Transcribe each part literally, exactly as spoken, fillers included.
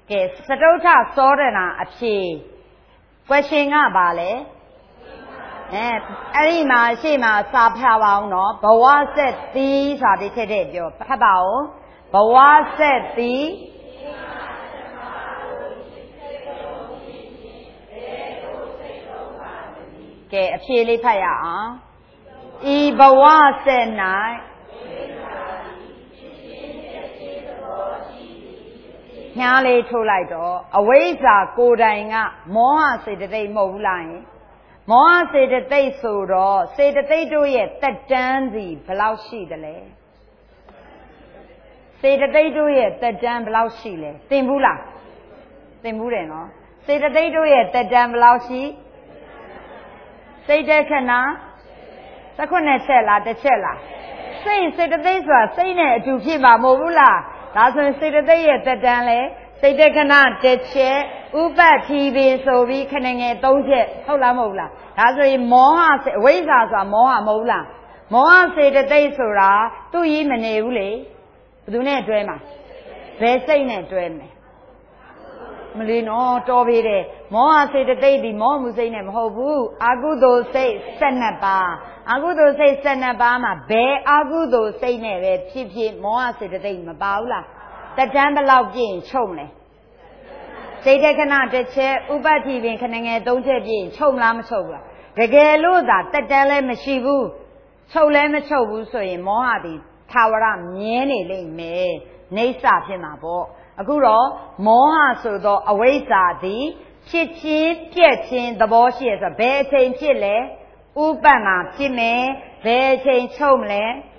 Kể sơ trâu thả xó ra nà áp xì Quay xì ngạ bà lệ Ê đi mà xì mà xa phá vào nó Bà wá xét tí xa đi thế đệ biểu Phá bảo Bà wá xét tí Kể áp xì lý phá ya Ý bà wá xét nài Nhà lê thô lại đó, ở vậy ra cô đại ngạ, mô hạ sẽ được đây mô lại. Mô hạ sẽ được đây số đó, sẽ được đây đôi yết tất chân gì, bà lão xí đó lệ. Sẽ được đây đôi yết tất chân bà lão xí lệ. Tìm bù là? Tìm bù đấy nó. Sẽ được đây đôi yết tất chân bà lão xí. Sẽ được khả năng? Sẽ khả năng sẽ là, sẽ là. Sẽ, sẽ được đây rồi, sẽ này chủ khi mà mô bù là. Đó là sẽ được đây yết tất chân lệ. Sẽ được khả năng chết chết. Ú bát thi bì sổ bì khả năng nghe tông chết. Không là mô là. Đó là mô hạ sẽ, vậy ra là mô hạ mô là. Mô hạ sẽ được đây số ra. Tôi ý mà nêu lệ. Tôi nàyတွေ့mà. Về xây nàyတွေ့mà. Mà lý nó cho bì đề. Mô hạ sẽ được đây thì mô hạ mù xây này mà hô vũ. Á gu đồ xây sân nà bà. Á gu đồ xây sân nà bà mà bè á gu đồ xây này về phía phía mô hạ sẽ được đây mà báo là. Tất chân bà lão biển trông này. Sẽ được khả năng chết chết. Ú bát thi bì khả năng nghe tông chết biển trông là mà trông là. Cái ghé lô đã tất chân lên mà xì vũ. Trông lên mà trông vũ so yên mô hạ thì thảo ra miễn này lên mê. Nấy xa phía mà bộ. Ở cú đó, mô hạ số đó ở vậy xa thì Chết chín, chết chín, đó bó xìa xa bè chênh chết lệ. Ú bát mà chết mê. Bè chênh trông lệ.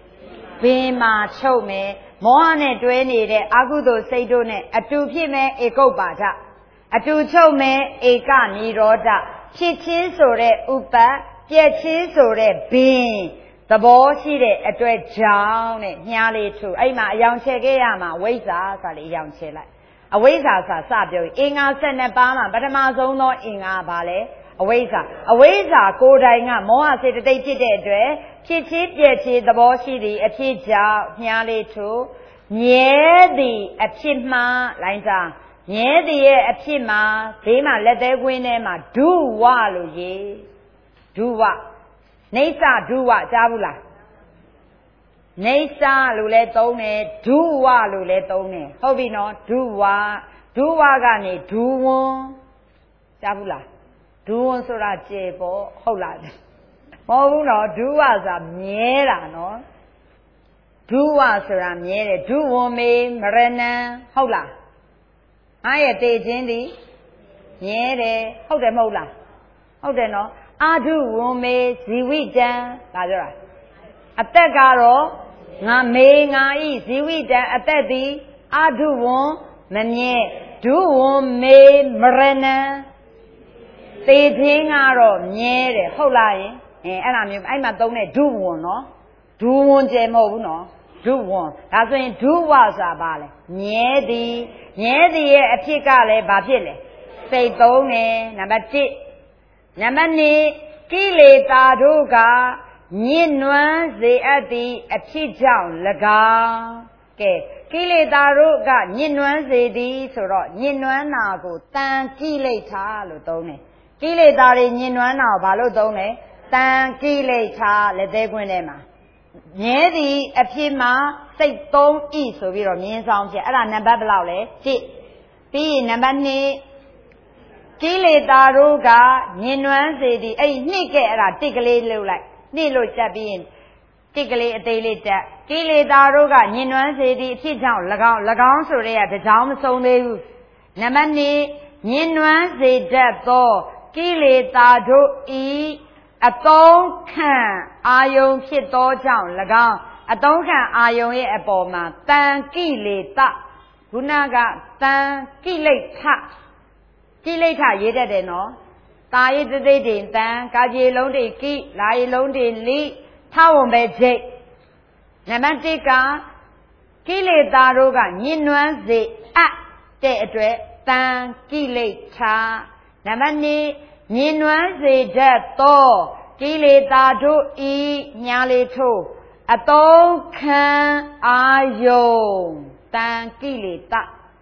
Bè mà trông mê. Mô hạ nàyတွေ့နေတဲ့အာကုသိုလ်စိတ်တို့နဲ့အတူဖြစ်မဲ့ဧကုပ္ပါဒအတူချုပ်မဲ့ဧကနိရောဓဖြစ်ချင်းဆိုတဲ့ဥပတ်ပြည့်ချင်းဆိုတဲ့ဘင်းသဘောရှိတဲ့အတွက်ကြောင့်တဲ့မြားလေးထုအဲ့မှာအယောင်ချဲခဲ့ရမှာဝိဇ္ဇာဆိုလေအယောင်ချဲလိုက်အဝိဇ္ဇာဆိုစပြောရင်အင်္ဂါ၁၂ပါးမှာပထမဆုံးသောအင်္ဂါပါလေအဝိဇ္ဇာအဝိဇ္ဇာကိုယ်တိုင်ကမောဟစေတသိက်ဖြစ်တဲ့အတွက်ဖြစ်ချင်းပြည့်ချင်းသဘောရှိသည့်အဖြစ်ကြောင့်မြားလေးထုမြဲသည်အဖြစ်မှလိုင်းစားမြဲသည်ရဲ့အဖြစ်မှာဘေးမှာလက်သေးကွင်းထဲမှာဒုဝလို့ရေးဒုဝနေသဒုဝကြားဘူးလားနေသလို့လည်းသုံးတယ်ဒုဝလို့လည်းသုံးတယ်ဟုတ်ပြီနော်ဒုဝဒုဝကနေဒုဝွန်ကြားဘူးလားဒုဝွန်ဆိုတာကျေပေါ့ဟုတ်လားမဟုတ်ဘူးနော်ဒုဝဆိုတာမြဲတာနော်ဒုဝဆိုတာမြဲတယ်ဒုဝမေမရဏံဟုတ်လားအားရတေခြင်းသည်မြဲတယ်ဟုတ်တယ်မဟုတ်လားဟုတ်တယ်နော်အာဒုဝမေဇီဝိတံဒါပြောတာအသက်ကတော့ငါမေငါဤဇီဝိတံအသက်သည်အာဒုဝမမြဲဒုဝမေမရဏံတေခြင်းကတော့မြဲတယ်ဟုတ်လားယင်အဲအဲ့လိုမျိုးအဲ့မှာသုံးတဲ့ဒုဝနော်ဒုဝွန်ကျဲမဟုတ်ဘူးနော်ဒုဝွန်ဒါဆိုရင်ဒုဝဆိုတာဘာလဲမြဲသည်မြဲသည်ရဲ့အဖြစ်ကလည်းဘာဖြစ်လဲစိတ်သုံးတယ်နံပါတ်တစ်နံပါတ်နှစ်ကိလေသာတို့ကညစ်နွမ်းစေအပ်သည့်အဖြစ်ကြောင့်၎င်းကဲကိလေသာတို့ကညစ်နွမ်းစေသည်ဆိုတော့ညစ်နွမ်းတာကိုတန်ကိလေသာလို့သုံးတယ်ကိလေသာတွေညစ်နွမ်းတာကိုဘာလို့သုံးလဲတန်ကိလေသာလက်သေးခွင်းထဲမှာမြဲသည်အဖြစ်မှာစိတ်သုံးဤဆိုပြီးတော့မြင်းဆောင်ဖြစ်အဲ့ဒါနံပါတ်ဘယ်လောက်လဲတစ်ပြီးရင်နံပါတ်နှစ်ကိလေသာတို့ကညင်နွမ်းစေသည်အဲ့နှစ်ကဲအဲ့ဒါတစ်ကလေးလှုပ်လိုက်နှစ်လို့ချက်ပြီးရင်တစ်ကလေးအသေးလေးတက်ကိလေသာတို့ကညင်နွမ်းစေသည်အဖြစ်ကြောင့်၎င်း၎င်းဆိုတဲ့ကတကြောင်မဆုံးသေးဘူးနံပါတ်နှစ်ညင်နွမ်းစေတတ်သောကိလေသာတို့ဤအသုံးခံအာယုံဖြစ်သောကြောင့်၎င်းအသုံးခံအာယုံရဲ့အပေါ်မှာတန်ကိလေသာခုနကတန်ကိလေသာကိလေသာရေးတတ်တယ်နော်တာယိတသိတိတန်ကာပြေလုံးတိကိလာယလုံးတိလိထဝံပဲဂျိတ်နံပါတ်တစ်ကကိလေသာတို့ကညှဉ်းနွမ်းစေအပ်တဲ့အတွက်တန်ကိလေသာနံပါတ်နှစ်ညင်နွမ်းစေတတ်သောကိလေသာတို့ဤညာလေးထို့အသုံးခံအာယုံတန်ကိလေသာ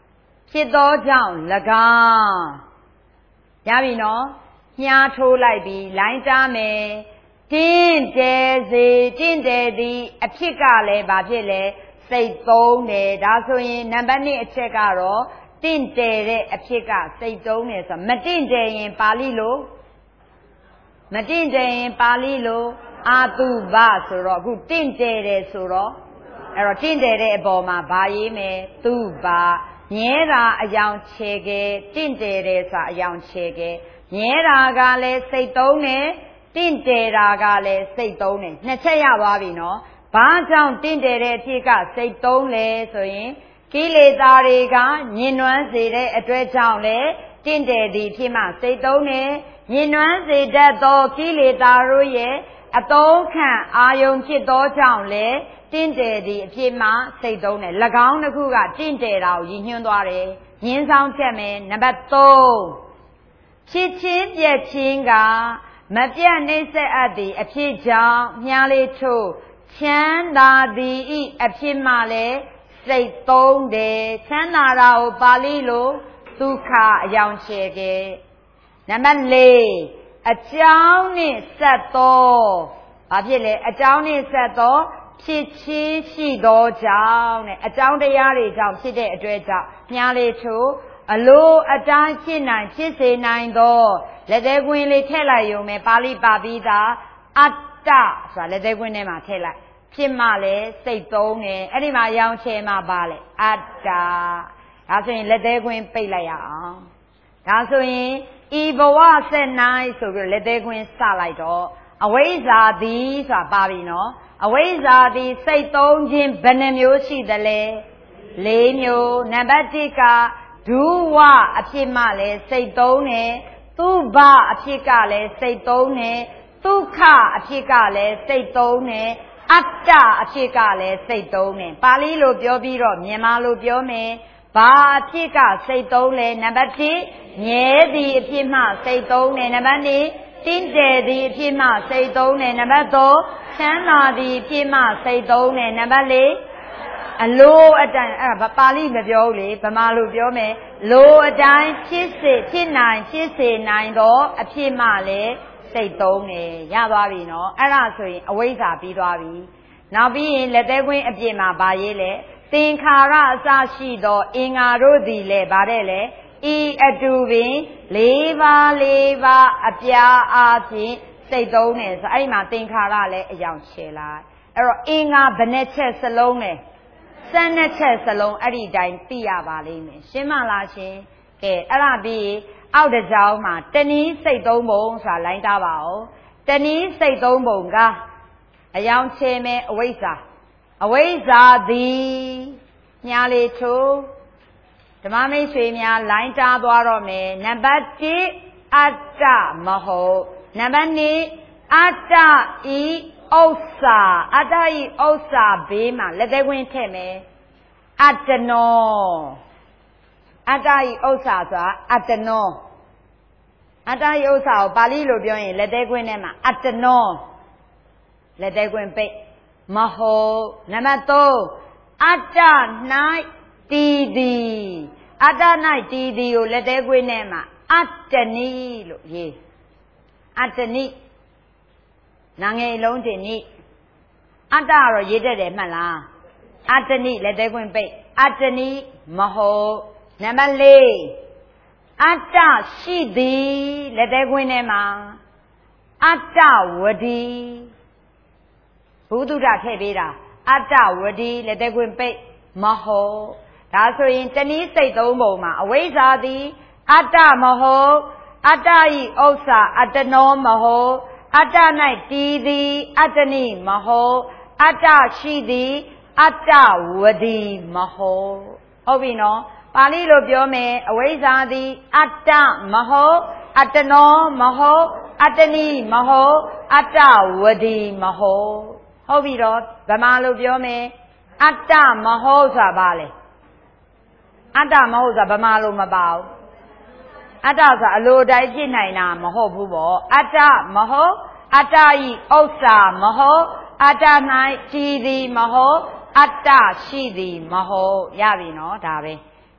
ဖြစ်သောကြောင့်၎င်းရပြီနော်ညားထိုးလိုက်ပြီးလိုင်းတားမယ်တင့်တယ်စေတင့်တယ်သည်အဖြစ်ကလည်းဘာဖြစ်လဲစိတ်သုံးတယ်ဒါဆိုရင်နံပါတ်နှစ်အချက်ကတော့တင့်တယ်တဲ့အဖြစ်ကစိတ်သုံးတယ်ဆိုမတင့်တယ်ရင်ပါဠိလိုမတင့်တယ်ရင်ပါဠိလိုအာတုဘဆိုတော့အခုတင့်တယ်တယ်ဆိုတော့အဲ့တော့တင့်တယ်တဲ့အပေါ်မှာဘာရေးမယ်သူပါမြဲတာအယောင်ချေကဲတင့်တယ်တယ်ဆိုအယောင်ချေကဲမြဲတာကလည်းစိတ်သုံးတယ်တင့်တယ်တာကလည်းစိတ်သုံးတယ်နှစ်ချက်ရသွားပြီနော်ဘာကြောင့်တင့်တယ်တဲ့အဖြစ်ကစိတ်သုံးလဲဆိုရင်ကိလေသာတွေကညှဉ်းနှွမ်းစေတဲ့အတွက်ကြောင့်လေတင့်တယ်သည်ဖြစ်မှစိတ်သုံးတယ်ညှဉ်းနှွမ်းစေတတ်သောကိလေသာတို့ရဲ့အသုံးခံအာယုံဖြစ်သောကြောင့်လေတင့်တယ်သည်အဖြစ်မှစိတ်သုံးတယ်၎င်းတစ်ခုကတင့်တယ်တာကိုရည်ညွှန်းသွားတယ်ညှင်းဆောင်ချက်မယ်နံပါတ်သုံးဖြစ်ချင်းပြက်ချင်းကမပြတ်နှိမ့်ဆက်အပ်သည်အဖြစ်ကြောင့်မြားလေးထို့ချမ်းသာသည်ဤအဖြစ်မှလည်းစိတ်သုံးတယ်ချမ်းသာတာကိုပါဠိလိုဒုက္ခအယောင်ချေကဲနံပါတ်လေးအကြောင်းနှင့်ဆက်သောဘာဖြစ်လဲအကြောင်းနှင့်ဆက်သောဖြစ်ချင်းရှိသောကြောင့်နဲ့အကြောင်းတရားတွေကြောင့်ဖြစ်တဲ့အတွက်ကြောင့်မြားလေးထို့အလိုအတိုင်းဖြစ်နိုင်ဖြစ်စေနိုင်သောလက်သေးကွင်းလေးထည့်လိုက်ရုံပဲပါဠိပါပိသာအတ္တဆိုတာလက်သေးကွင်းထဲမှာထည့်လိုက်ဖြစ်မှလည်းစိတ်သုံးတယ်အဲ့ဒီမှာရောင်ချယ်မှပါလေအတ္တဒါဆိုရင်လက်သေးကွင်းပိတ်လိုက်ရအောင်ဒါဆိုရင်ဤဘဝဆက်နိုင်ဆိုပြီးလက်သေးကွင်းစလိုက်တော့အဝိဇ္ဇာသည်ဆိုတာပါပြီနော်အဝိဇ္ဇာသည်စိတ်သုံးခြင်းဘယ်နှမျိုးရှိသလဲလေးမျိုးနံပါတ်တစ်ကဒုဝအဖြစ်မှလည်းစိတ်သုံးတယ်သူဘအဖြစ်ကလည်းစိတ်သုံးတယ်ဒုက္ခအဖြစ်ကလည်းစိတ်သုံးတယ်အတ္တအဖြစ်ကလည်းစိတ်သုံးတယ်ပါဠိလိုပြောပြီးတော့မြန်မာလိုပြောမယ်ဘာအဖြစ်ကစိတ်သုံးလဲနံပါတ်တစ်မြဲသည်အဖြစ်မှစိတ်သုံးတယ်နံပါတ်နှစ်တင့်တယ်သည်အဖြစ်မှစိတ်သုံးတယ်နံပါတ်သုံးချမ်းသာသည်အဖြစ်မှစိတ်သုံးတယ်နံပါတ်လေးအလိုအတိုင်းအဲ့ဒါပါဠိမပြောဘူးလေဗမာလိုပြောမယ်လိုအတိုင်းဖြစ်စေဖြစ်နိုင်ဖြစ်စေနိုင်သောအဖြစ်မှလည်းစိတ်သုံးတယ်ရသွားပြီနော်အဲ့ဒါဆိုရင်အဝိဇ္ဇာပြီးသွားပြီနောက်ပြီးရင်လက်သေးကွင်းအပြင်မှာဗာရေးလေသင်္ခါရအစရှိသောအင်္ဂါတို့သည်လည်းဗါတဲ့လေဤအတူပင်လေးပါးလေးပါးအပြာအားဖြင့်စိတ်သုံးတယ်ဆိုအဲ့ဒီမှာသင်္ခါရလည်းအယောင်ချေလိုက်အဲ့တော့အင်္ဂါဘယ်နှချက်စလုံးလဲစမ်းနှစ်ချက်စလုံးအဲ့ဒီတိုင်းသိရပါလိမ့်မယ်ရှင်းမလားရှင်ကဲအဲ့ဒါပြီးအောက်တစ်ကြောင်းမှာတဏီးစိတ်သုံးပုံဆိုတာလိုင်းတာပါအောင်တဏီးစိတ်သုံးပုံကအယောင်ချေမဲ့အဝိဇ္ဇာအဝိဇ္ဇာသည်ညာလေးထိုးဓမ္မမိတ်ဆွေများလိုင်းတာသွားတော့မယ်နံပါတ်တစ်အတ္တမဟုတ်နံပါတ်နှစ်အတ္တဤဥစ္စာအတ္တဤဥစ္စာဘေးမှာလက်သေးခွင်းထည့်မယ်အတ္တနောအတ္တဤဥစ္စာဆိုတာအတ္တနောအတ္တဤဥစ္စာကိုပါဠိလိုပြောရင်လက်သေးခွင်းထဲမှာအတ္တနောလက်သေးခွင်းပိတ်မဟုတ်နံပါတ်သုံးအတ္တ၌တည်သည်အတ္တ၌တည်သည်ကိုလက်သေးခွင်းထဲမှာအတ္တနိလို့ရေးအတ္တနိနာငယ်လုံးတင်နိအတ္တကတော့ရေးတတ်တယ်မှတ်လားအတ္တနိလက်သေးခွင်းပိတ်အတ္တနိမဟုတ်နံပါတ်လေးအတ္တရှိသည်လက်သေးခွင်းထဲမှာအတ္တဝတိဘုဒ္ဓထည့်ပေးတာအတ္တဝတိလက်သေးခွင်းပိတ်မဟုတ်ဒါဆိုရင်တဏီးစိတ်သုံးပုံမှာအဝိဇ္ဇာသည်အတ္တမဟုတ်အတ္တဤဥစ္စာအတ္တနောမဟုတ်အတ္တ၌တည်သည်အတ္တနိမဟုတ်အတ္တရှိသည်အတ္တဝတိမဟုတ်ဟုတ်ပြီနော်ပါဠိလိုပြောမယ်အဝိဇ္ဇာသည်အတ္တမဟုတ်အတ္တနောမဟုတ်အတ္တနိမဟုတ်အတ္တဝတိမဟုတ်ဟုတ်ပြီတော့ဗမာလိုပြောမယ်အတ္တမဟုတ်ဆိုတာဘာလဲအတ္တမဟုတ်ဆိုတာဗမာလိုမပါဘူးအတ္တဆိုတာအလိုတိုင်းဖြစ်နိုင်တာမဟုတ်ဘူးပေါ့အတ္တမဟုတ်အတ္တဤဥစ္စာမဟုတ်အတ္တ၌တည်သည်မဟုတ်အတ္တရှိသည်မဟုတ်ရပြီနော်ဒါပဲ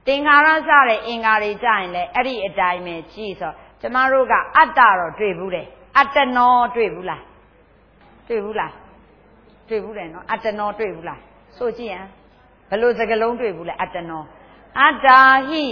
တင်္ခါရစတဲ့အင်္ဂါတွေကြရင်လေအဲ့ဒီအတိုင်းပဲကြည့်ဆိုကျမတို့ကအတ္တတော့တွေ့ဘူးတယ်အတ္တနောတွေ့ဘူးလားတွေ့ဘူးလားတွေ့ဘူးတယ်နော်အတ္တနောတွေ့ဘူးလားဆိုကြည့်ရင်ဘယ်လိုစကားလုံးတွေ့ဘူးလဲအတ္တနောအတ္တာဟိ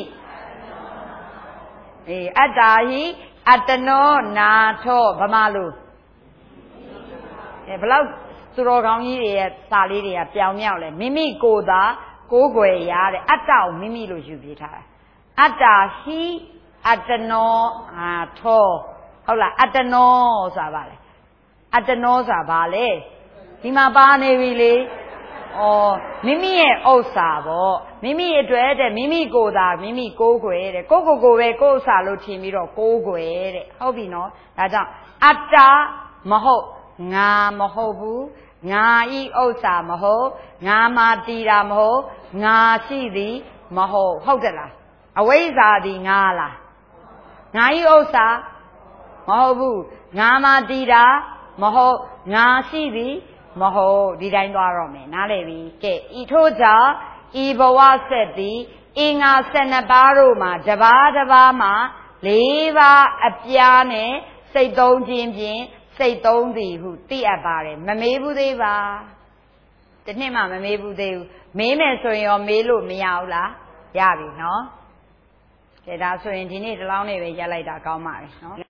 အေးအတ္တာဟိအတ္တနောနာထောဗမာလို့အဲဘလောက်သူတော်ကောင်းကြီးတွေရဲ့စာလေးတွေကပြောင်မြောက်လဲမိမိကိုယ်သာကိုးကွယ်ရတဲ့အတ္တကိုမိမိလို့ယူပြထားတာအတ္တာဟိအတ္တနောအာထောဟုတ်လားအတ္တနောဆိုတာဗာလဲအတ္တနောဆိုတာဗာလဲဒီမှာပါနေပြီလေဩမိမိရဲ့ဥစ္စာပေါ့မိမိအတွက်တဲ့မိမိကိုယ်သာမိမိကိုးကွယ်တဲ့ကိုကိုကိုပဲကိုယ်ဥစ္စာလို့ထင်ပြီးတော့ကိုးကွယ်တဲ့ဟုတ်ပြီနော်ဒါကြောင့်အတ္တမဟုတ်ငါမဟုတ်ဘူးငါဤဥစ္စာမဟုတ်ငါမှတည်တာမဟုတ်ငါရှိသည်မဟုတ်ဟုတ်တယ်လားအဝိဇ္ဇာသည်ငါလားငါဤဥစ္စာမဟုတ်ဘူးငါမှတည်တာမဟုတ်ငါရှိသည်မဟုတ်ဒီတိုင်းသွားတော့မယ်နားလည်ပြီကဲဤထို့ကြောင့်ဤဘဝဆက်သည်အင်္ဂါ၁၂ပါးတို့မှာတစ်ပါးတစ်ပါးမှာ၄ပါးအပြားနဲ့စိတ်သုံးခြင်းဖြင့်စိတ်သုံးသည်ဟုသိအပ်ပါတယ်မမေးဘူးသေးပါတနှစ်မှမမေးဘူးသေးဘူးမေးမယ်ဆိုရင်ရောမေးလို့မရဘူးလားရပြီနော်ကဲဒါဆိုရင်ဒီနေ့ဒီလောက်နေပဲရက်လိုက်တာကောင်းပါပြီနော်